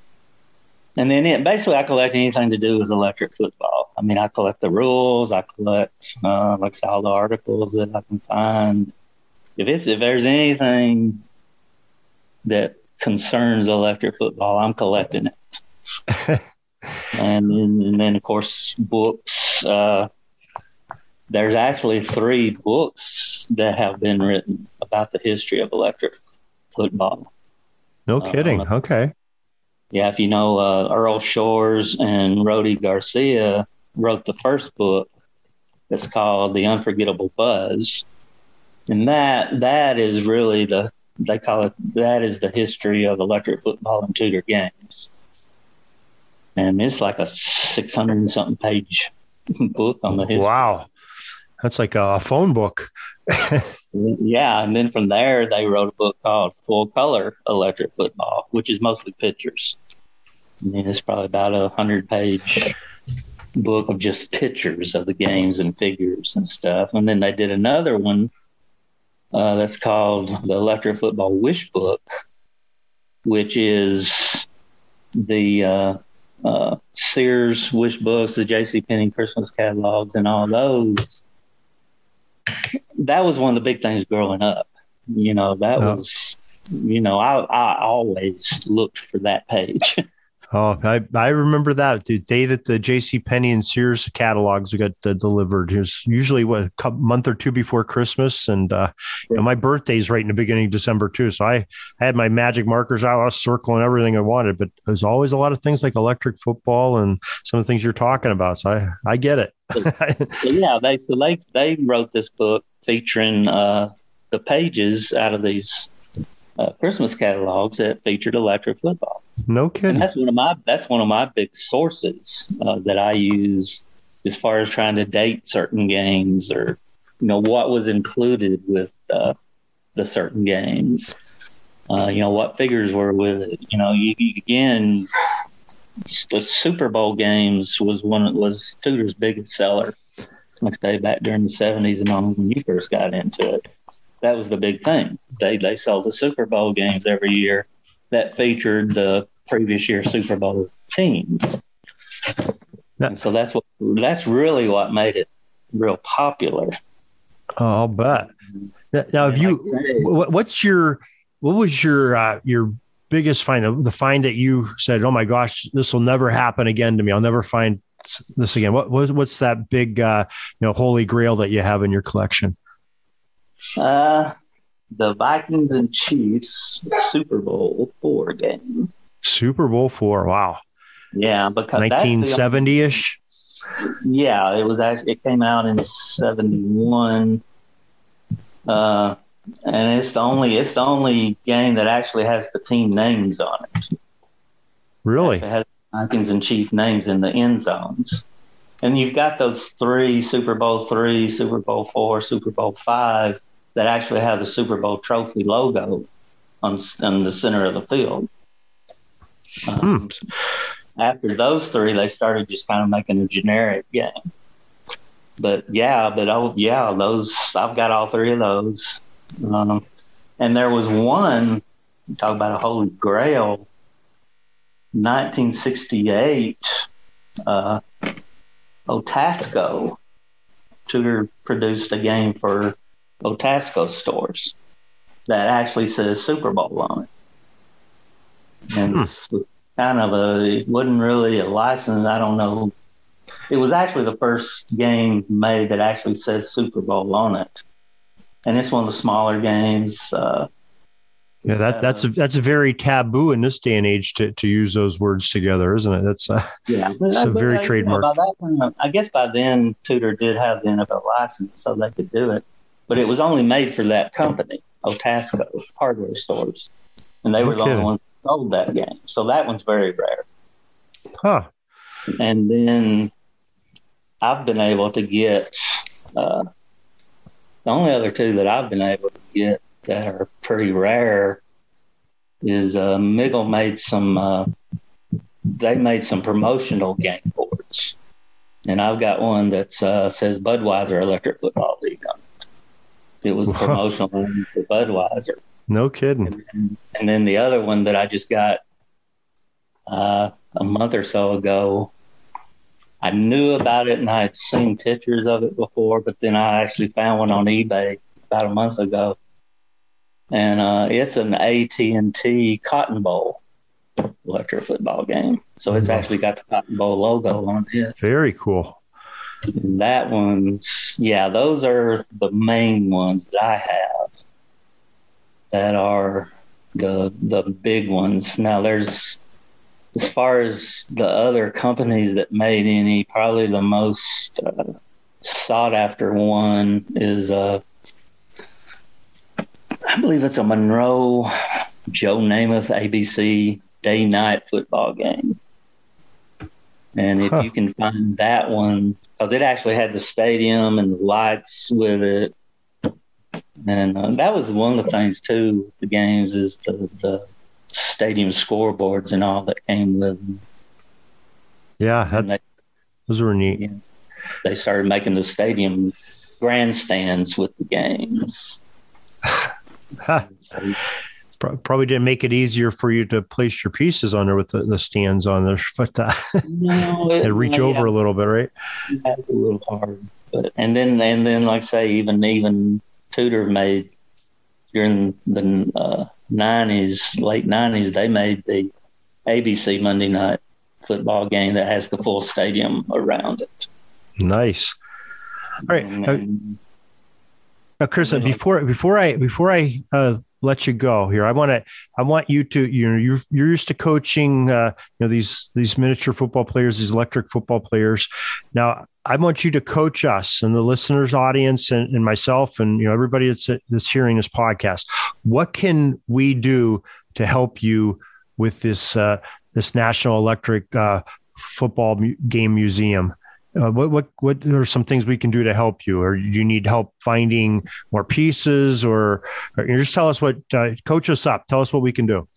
And then it, basically I collect anything to do with electric football. I mean, I collect the rules, I collect, uh, like I said, all the articles that I can find. If it's, if there's anything that concerns electric football, I'm collecting it. And then, and then, of course, books. Uh, there's actually three books that have been written about the history of electric football. No kidding. Uh, okay. Yeah, if you know, uh, Earl Shores and Rody Garcia wrote the first book that's called The Unforgettable Buzz. And that that is really the, they call it, that is the history of electric football and Tudor games. And it's like a six hundred and something page book on the history. Wow. That's like a phone book. Yeah. And then from there, they wrote a book called Full Color Electric Football, which is mostly pictures. I mean, it's probably about a hundred page book of just pictures of the games and figures and stuff. And then they did another one uh, that's called the Electric Football Wish Book, which is the, uh, Uh, Sears wish books, the JCPenney Christmas catalogs, and all those. That was one of the big things growing up. You know, that oh. was, you know, I, I always looked for that page. Oh, I, I remember that the day that the JCPenney and Sears catalogs got uh, delivered. It was usually what, a month or two before Christmas. And uh, you know, my birthday's right in the beginning of December too. So I, I had my magic markers out, I was circling everything I wanted, but there's always a lot of things like electric football and some of the things you're talking about. So I, I get it. So, yeah, they, so they, they wrote this book featuring uh, the pages out of these uh, Christmas catalogs that featured electric football. No kidding. And that's one of my that's one of my big sources uh, that I use as far as trying to date certain games, or you know what was included with uh, the certain games. Uh, you know what figures were with it. You know, you, you, again, the Super Bowl games was one was Tudor's biggest seller. Like I say, back during the seventies and on when you first got into it, that was the big thing. They they sold the Super Bowl games every year that featured the previous year's Super Bowl teams. And so that's what that's really what made it real popular. Oh, I'll bet. Now, have you? What's your? What was your uh, your biggest find? The find that you said, "Oh my gosh, this will never happen again to me. I'll never find this again." What, what what's that big, uh, you know, holy grail that you have in your collection? Uh, the Vikings and Chiefs Super Bowl four game. Super Bowl four. Wow. Yeah, because nineteen seventy ish. Yeah, it was actually it came out in seventy-one. Uh, and it's the only it's the only game that actually has the team names on it. Really? It has Vikings and Chief names in the end zones. And you've got those three, Super Bowl three, Super Bowl four, Super Bowl five, that actually have the Super Bowl trophy logo on, on the center of the field. Um, hmm. After those three, they started just kind of making a generic game. But yeah, but oh yeah, those I've got all three of those. Um, and there was one, talk about a holy grail, nineteen sixty-eight, uh, Otasco. Tudor produced a game for Otasco stores that actually says Super Bowl on it. And hmm. it's kind of a, it wasn't really a license. I don't know. It was actually the first game made that actually says Super Bowl on it. And it's one of the smaller games. Uh, yeah, that that's a, that's a very taboo in this day and age to, to use those words together, isn't it? That's a, yeah, it's a but, very uh, trademark. You know, by that time, I guess by then Tudor did have the N F L license, so they could do it. But it was only made for that company, Otasco hardware stores, and they were the only ones that sold that game. So that one's very rare. Huh. And then I've been able to get uh, the only other two that I've been able to get that are pretty rare is uh, Miggle made some. Uh, they made some promotional game boards, and I've got one that uh, says Budweiser Electric Football League on it. It was a promotional one for Budweiser. No kidding. And then, and then the other one that I just got uh, a month or so ago. I knew about it and I had seen pictures of it before, but then I actually found one on eBay about a month ago. And uh, it's an A T and T Cotton Bowl electric football game. So it's actually got the Cotton Bowl logo on it. Very cool. And that one's, yeah, those are the main ones that I have that are the the big ones. Now there's, as far as the other companies that made any, probably the most uh, sought after one is, uh, I believe it's a Monroe Joe Namath A B C day-night football game. And if huh. you can find that one, because it actually had the stadium and the lights with it. And uh, that was one of the things, too, with the games is the, the stadium scoreboards and all that came with them. Yeah, that, they, those were neat. Yeah, they started making the stadium grandstands with the games. Huh. So, probably didn't make it easier for you to place your pieces on there with the, the stands on there, but uh, no, it, and reach yeah, over a little bit, right? That's a little hard, but and then and then like I say, even even Tudor made during the uh, nineties, late nineties, they made the A B C Monday night football game that has the full stadium around it. Nice. All right, and, uh, now, Chris, uh, before before I before I uh, let you go here, I want to I want you to you know you're you're used to coaching uh, you know these these miniature football players, these electric football players. Now, I want you to coach us and the listeners' audience and, and myself and, you know, everybody that's, that's hearing this podcast. What can we do to help you with this, uh, this National Electric uh, Football mu- Game Museum? Uh, what, what, what are some things we can do to help you? Or do you need help finding more pieces, or, or you know, just tell us what, uh, coach us up. Tell us what we can do.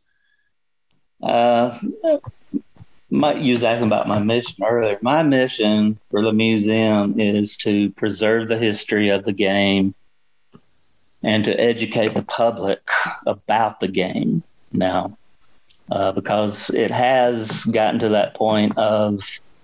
Uh, might use that about my mission earlier. My mission for the museum is to preserve the history of the game and to educate the public about the game now, uh, because it has gotten to that point of,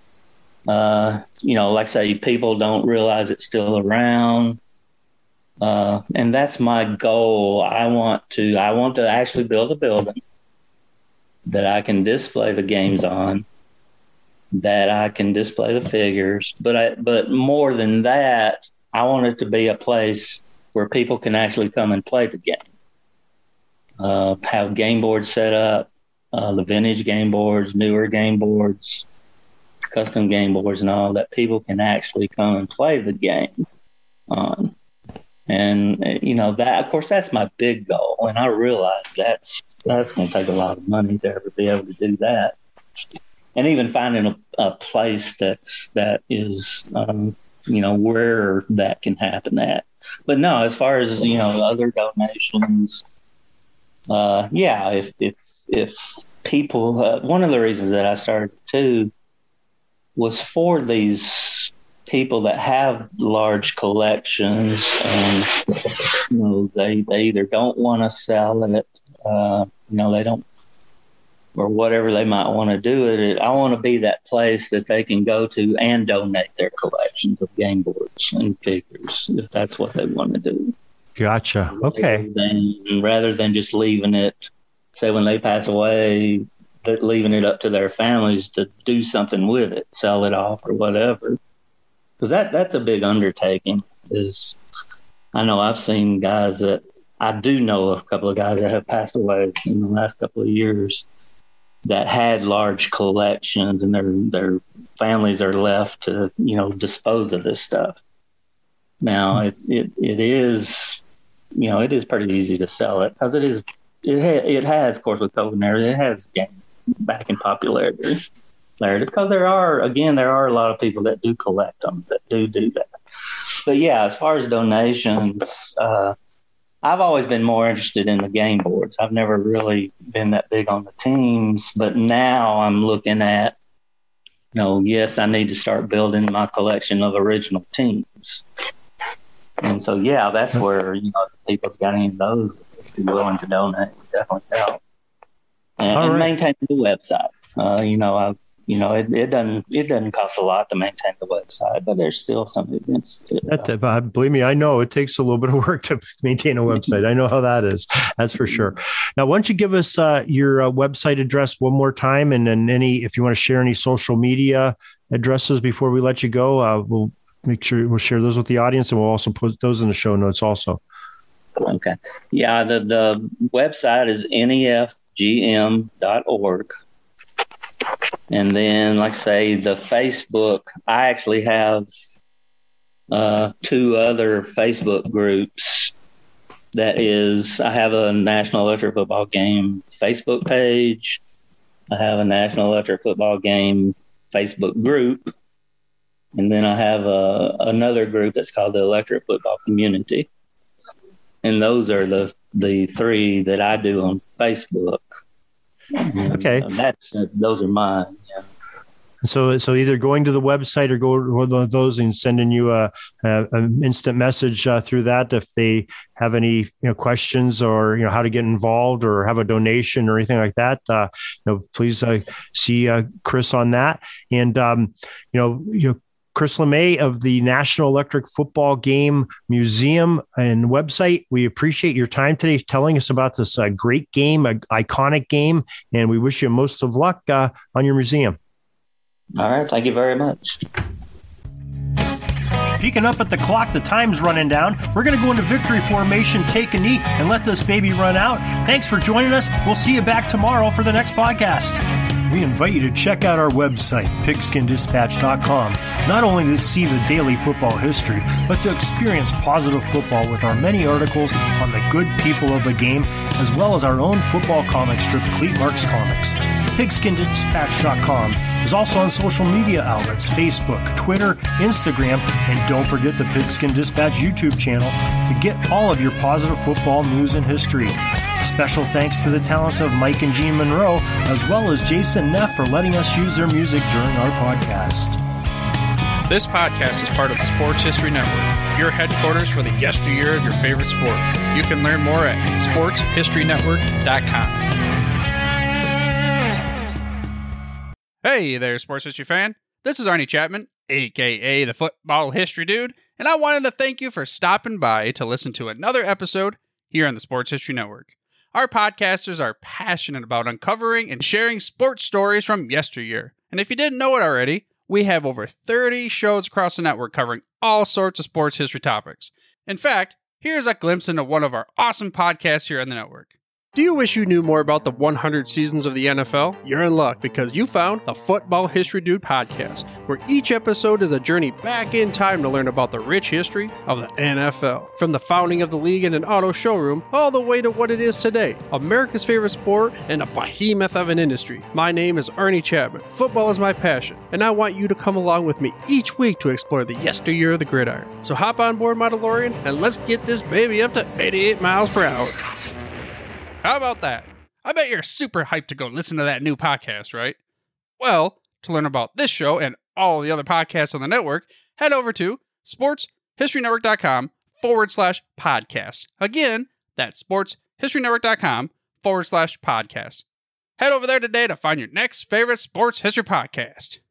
uh, you know, like say, people don't realize it's still around. Uh, and that's my goal. I want to, I want to actually build a building that I can display the games on, that I can display the figures. But I, but more than that, I want it to be a place where people can actually come and play the game. Uh, have game boards set up, uh, the vintage game boards, newer game boards, custom game boards and all, that people can actually come and play the game on. And, you know, that, of course, that's my big goal. And I realize that's, that's going to take a lot of money to ever be able to do that. And even finding a, a place that's, that is, um, you know, where that can happen at. But no, as far as, you know, other donations, uh, yeah, if, if, if people, uh, one of the reasons that I started too was for these people that have large collections and, you know, they, they either don't want to sell it, uh, you know, they don't, or whatever they might want to do with it. I want to be that place that they can go to and donate their collections of game boards and figures, if that's what they want to do. Gotcha. Okay. Rather than, rather than just leaving it, say when they pass away, that leaving it up to their families to do something with it, sell it off or whatever. Because that, that's a big undertaking. Is I know I've seen guys that, I do know a couple of guys that have passed away in the last couple of years that had large collections, and their their families are left to, you know, dispose of this stuff. Now it it, it is, you know, it is pretty easy to sell it, because it is it ha- it has, of course, with COVID and everything, it has gained back in popularity. Because there are, again, there are a lot of people that do collect them, that do do that. But yeah, as far as donations, uh, I've always been more interested in the game boards. I've never really been that big on the teams, but now I'm looking at, you know, yes, I need to start building my collection of original teams. And so, yeah, that's where, you know, if people's got any of those, if you're willing to donate, would definitely help. And, and right. maintain the website. Uh, you know, I've, You know, it, it doesn't it doesn't cost a lot to maintain the website, but there's still some events. To, uh, that, uh, believe me, I know it takes a little bit of work to maintain a website. I know how that is. That's for sure. Now, why don't you give us uh, your uh, website address one more time, and then any, if you want to share any social media addresses before we let you go, uh, we'll make sure we'll share those with the audience, and we'll also put those in the show notes also. Okay. Yeah, the the website is N E F G M dot org. And then, like I say, the Facebook, I actually have uh, two other Facebook groups. That is, I have a National Electric Football Game Facebook page. I have a National Electric Football Game Facebook group. And then I have a, another group that's called the Electric Football Community. And those are the, the three that I do on Facebook. Okay. And that's, those are mine. Yeah. So, so either going to the website or go to those and sending you a, a an instant message uh, through that if they have any, you know, questions, or, you know, how to get involved or have a donation or anything like that. Uh, you know, please uh, see uh, Chris on that. And um, you know, you know. Chris LeMay of the National Electric Football Game Museum and website. We appreciate your time today telling us about this uh, great game, a iconic game, and we wish you most of luck uh, on your museum. All right. Thank you very much. Peeking up at the clock, the time's running down. We're going to go into victory formation, take a knee, and let this baby run out. Thanks for joining us. We'll see you back tomorrow for the next podcast. we invite you to check out our website, pigskin dispatch dot com, not only to see the daily football history, but to experience positive football with our many articles on the good people of the game, as well as our own football comic strip, Cleat Marks Comics. pigskin dispatch dot com is also on social media outlets, Facebook, Twitter, Instagram, and don't forget the Pigskin Dispatch YouTube channel to get all of your positive football news and history. A special thanks to the talents of Mike and Gene Monroe, as well as Jason Neff for letting us use their music during our podcast. This podcast is part of the Sports History Network, your headquarters for the yesteryear of your favorite sport. You can learn more at sports history network dot com. Hey there, sports history fan. This is Arnie Chapman, aka the Football History Dude, and I wanted to thank you for stopping by to listen to another episode here on the Sports History Network. Our podcasters are passionate about uncovering and sharing sports stories from yesteryear. And if you didn't know it already, we have over thirty shows across the network covering all sorts of sports history topics. In fact, here's a glimpse into one of our awesome podcasts here on the network. Do you wish you knew more about the one hundred seasons of the N F L? You're in luck because you found the Football History Dude podcast, where each episode is a journey back in time to learn about the rich history of the N F L. From the founding of the league in an auto showroom, all the way to what it is today, America's favorite sport and a behemoth of an industry. My name is Arnie Chapman. Football is my passion, and I want you to come along with me each week to explore the yesteryear of the gridiron. So hop on board my DeLorean and let's get this baby up to eighty-eight miles per hour. How about that? I bet you're super hyped to go listen to that new podcast, right? Well, to learn about this show and all the other podcasts on the network, head over to sports history network dot com forward slash podcasts. Again, that's sports history network dot com forward slash podcasts. Head over there today to find your next favorite sports history podcast.